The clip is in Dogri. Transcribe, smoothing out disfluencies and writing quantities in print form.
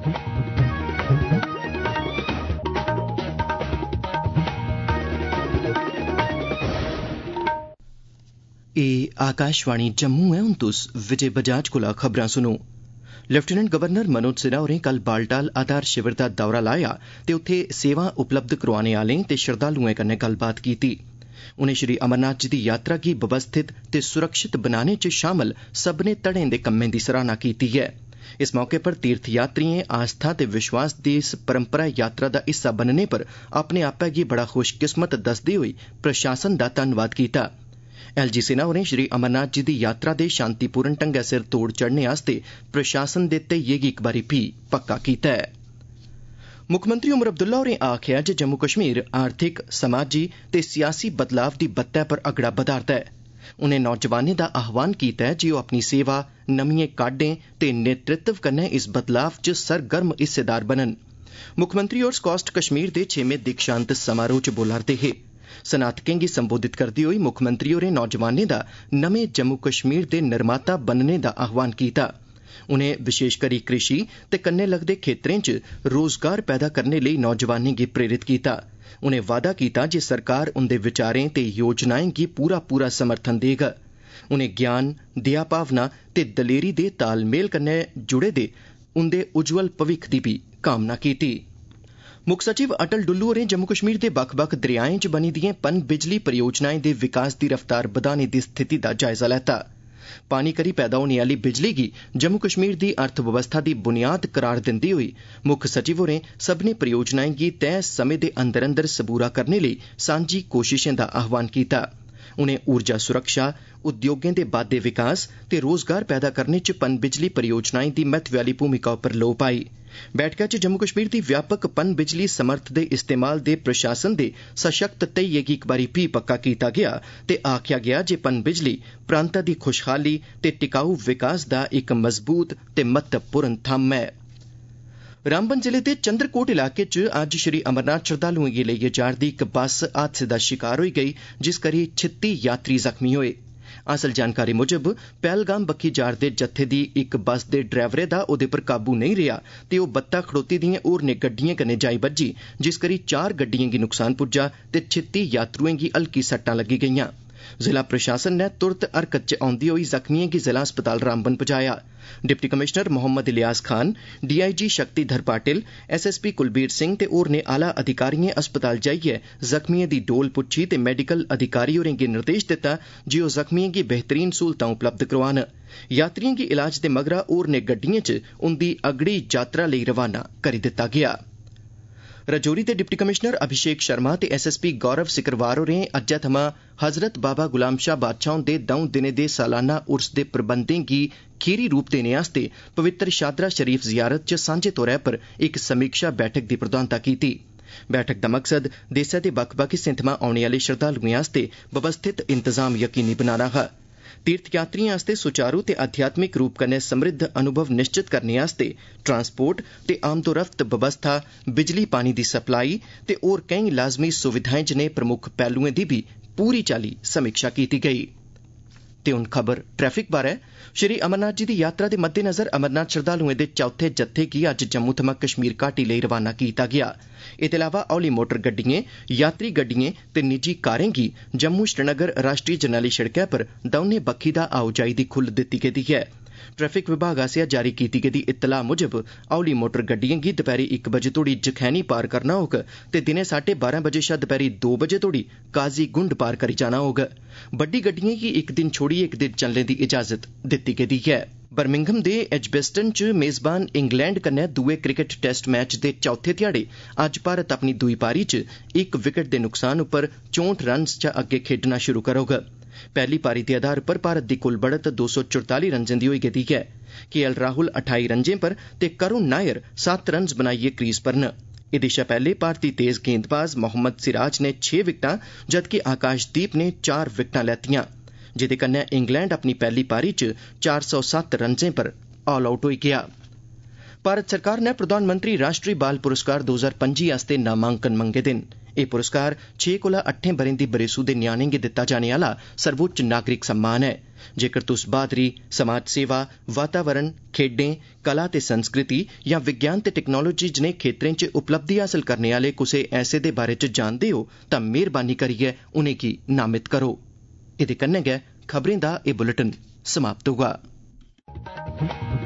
आकाशवाणी जम्मू है। हुण तुस विजय बजाज कोला खबरां सुनो। लेफ्टिनेंट गवर्नर मनोज सिन्हा होरें कल बालटाल आधार शिविर दा दौरा लाया ते उत्थे सेवा उपलब्ध करोआने आलें ते श्रद्धालुएं कन्नै गल्लबात कीती। उनें श्री अमरनाथ जी दी यात्रा गी व्यवस्थित ते सुरक्षित बनाने च शामल सब्भनें धड़ें दे कम्में दी सराहना कीती ऐ। इस मौके पर तीर्थयात्रिएं आस्था ते विश्वास दी इस परंपरा यात्रा दा हिस्सा बनने पर अपने आपै गी बड़ा खुशकिस्मत दसदे होई प्रशासन दा धन्नवाद कीता। एलजी सिन्हा होरें श्री अमरनाथ जी दी यात्रा दे शांतिपूर्ण ढंगै सिर तोड़ चढ़ने आस्ते प्रशासन दे धैइये गी इक बारी फ्ही पक्का कीता ऐ। मुक्खमंत्री उमर अब्दुल्ला होरें आखेआ जे जम्मू कश्मीर आर्थिक, समाजी ते सियासी बदलाव दी बत्तै पर अगड़ा बधा'रदा ऐ। उनें नौजवानें दा आह्वान कीता ऐ जे ओह् अपनी सेवा, नमिएं काड्डें ते नेतृत्व कन्नै इस बदलाव च सरगर्म हिस्सेदार बनन। मुक्खमंत्री होर स्कास्ट कश्मीर दे 6वें दीक्षांत समारोह च बोला'रदे हे। सनातकें गी संबोधित करदे होई मुक्खमंत्री होरें नौजवानें दा नमें जम्मू कश्मीर दे निर्माता बनने दा आह्वान कीता। उनें विशेष करी कृषि ते कन्नै लगदे खेत्तरें च रोजगार पैदा करने लेई नौजवानें गी प्रेरित कीता। उनें वादा कीता जे सरकार उंदे विचारें ते योजनाएं गी पूरा समर्थन देग। उनें ज्ञान, दया भावना ते दलेरी दे तालमेल कन्नै जुड़े दे उंदे उज्जवल भविक्ख दी बी कामना कीती। मुक्ख सचिव अटल डुल्लू होरें जम्मू कश्मीर दे बक्ख-बक्ख दरियाएं च बनी दिएं पन बिजली परियोजनाएं दे विकास दी रफ्तार बधाने दी स्थिति दा जायजा लैता। पानी करी पैदा होने आह्ली बिजली गी जम्मू कश्मीर दी अर्थव्यवस्था दी बुनियाद करार दिंदे होई मुक्ख सचिव होरें सब्भनें परियोजनाएं गी तय समें दे अंदर अंदर सबूरा करने लेई सांझी कोशिशें दा आह्वान कीता। उनें ऊर्जा सुरक्षा, उद्योगें दे बाद्दे विकास ते रोजगार पैदा करने च पन बिजली परियोजनाएं दी महत्वै आह्ली भूमिका उप्पर लोऽ पाई। बैठका च जम्मू कश्मीर दी व्यापक पन बिजली समर्थ दे इस्तेमाल दे प्रशासन दे सशक्त धैइये गी इक बारी फ्ही पक्का कीता गेआ ते आखेआ गेआ जे पन बिजली प्रांता दी खुशहाली ते टिकाऊ विकास दा इक मजबूत ते महत्वपूर्ण थम्म ऐ। रामबन जिले दे चंद्रकोट इलाके च अज्ज श्री अमरनाथ श्रद्धालुएं गी लेइयै जा'रदी इक बस हादसे दा शिकार होई गेई, जिस करी 36 यात्री जख्मी होए। हासल जानकारी मुजब पहलगाम बक्खी जा'रदे जत्थे दी इक बस दे ड्राइवरे दा ओह्दे पर काबू नेईं रेहा ते ओह् बत्ता खड़ोती दिएं होरनें गड्डिएं कन्नै जाई बज्जी, जिस करी 4 गड्डिएं गी नुकसान पुज्जा ते 36 यात्रुएं गी हल्की सट्टां लग्गी गेईआं। जिला प्रशासन ने तुरत हरकत च औंदे होई जख्मिएं गी जिला अस्पताल रामबन पजाया। Deputy commissioner Mohammad Ilyas Khan, DIG Shaktidhar Patil, SSP Kulbir Singh ते होरनें आला अधिकारिएं अस्पताल जाइयै जख्मिएं दी डोल पुच्छी ते मैडिकल अधिकारी होरें गी निर्देश दित्ता जे ओह् जख्मिएं गी बेहतरीन सहूलतां उपलब्ध करोआन। यात्रिएं गी इलाज दे मगरा होरनें गड्डिएं च उंदी अगड़ी यात्रा लेई रवाना करी दित्ता गेआ। रजौरी दे डिप्टी कमिश्नर अभिषेक शर्मा ते एसएसपी गौरव सिकरवार होरें अज्जै थमां हज़रत बाबा गुलाम शाह बादशाह हुंदे 2 दिनें दे सालाना उर्स दे प्रबंधें गी खीरी रूप देने आस्ते पवित्र शादरा शरीफ जियारत च सांझे तौरा पर इक समीक्षा बैठक दी प्रधानता कीती। बैठक दा मकसद देसै दे बक्ख-बक्ख हिस्सें थमां औने आह्ले श्रद्धालुएं आस्ते व्यवस्थित इंतजाम यकीनी बनाना हा। तीर्थयात्रिएं आस्ते सुचारू ते आध्यात्मिक रूप कन्नै समृद्ध अनुभव निश्चित करने आस्ते ट्रांसपोर्ट ते आमदोरफ्त बवस्था, बिजली पानी दी सप्लाई ते होर केईं लाजमी सुविधाएं जनेह् प्रमुख पैहलुएं दी बी पूरी चाल्ली समीक्षा कीती गेई। ते हुण खबर ट्रैफिक बारै। श्री अमरनाथ जी दी यात्रा दे मद्देनज़र अमरनाथ श्रद्धालुएं दे चौथे जत्थे गी अज्ज जम्मू थमां कश्मीर घाटी लेई रवाना कीता गेआ। एह्दे अलावा हौली मोटर गड्डिएं, यात्री गड्डिएं ते निजी कारें गी जम्मू श्रीनगर राष्ट्री जरनैली शिड़कै पर दौनें बक्खी दा आओजाई दी खुल्ल दित्ती गेदी ऐ। ट्रैफिक विभाग आसेआ जारी कीती गेदी इत्तला मुजब हौली मोटर गड्डिएं गी दपैह्री 1 बजे तोड़ी जखैनी पार करना होग ते दिनें 12:30 बजे शा दपैह्री 2 बजे तोड़ी काजी गुंड पार करी जाना होग। बड्डी गड्डिएं गी इक दिन छोड़ियै इक दिन चलने दी इजाजत दित्ती गेदी ऐ। बर्मिंघम दे एजबेस्टन च मेज़बान इंग्लैंड कन्नै दुए क्रिकेट टेस्ट मैच दे चौथे ध्याड़े अज्ज भारत अपनी दूई पारी च 1 विकेट दे नुकसान उप्पर 64 रन्स चा अग्गे खेड्ढना शुरू करोग। पैहली पारी दे आधार पर भारत दी कुल बढ़त 244 रन्जें दी होई गेदी ऐ। केएल राहुल 28 रन्जें पर ते करुण नायर 7 रन्स बनाइयै क्रीज पर न। एह्दे शा पैह्ले भारती तेज गेंदबाज मोहम्मद सिराज ने 6 विकटां जबकि आकाशदीप ने 4 विकटां लैतियां, जेह्दे कन्नै इंग्लैंड अपनी पैहली पारी च 407 रन्जें पर ऑल आउट होई गेआ। भारत सरकार ने प्रधानमंत्री राष्ट्री बाल पुरस्कार 2025 आस्ते नामांकन मंगे दे न। एह् पुरस्कार 6 कोला 8 ब'रें दी बरेसू दे ञ्याणें गी दित्ता जाने आह्ला सर्वोच्च नागरिक सम्मान ऐ। जेकर तुस ब्हादरी, समाज सेवा, वातावरण, खेड्डें, कला ते संस्कृति जां विज्ञान ते टैक्नोलोजी जनेह खेत्तरें च उपलब्धि हासल करने आह्ले कुसै ऐसे दे बारे च जानदे हो तां मेहरबानी करियै उनेंगी नामित करो। एह्दे कन्नै गै खबरें दा एह् बुलेटिन समाप्त होआ।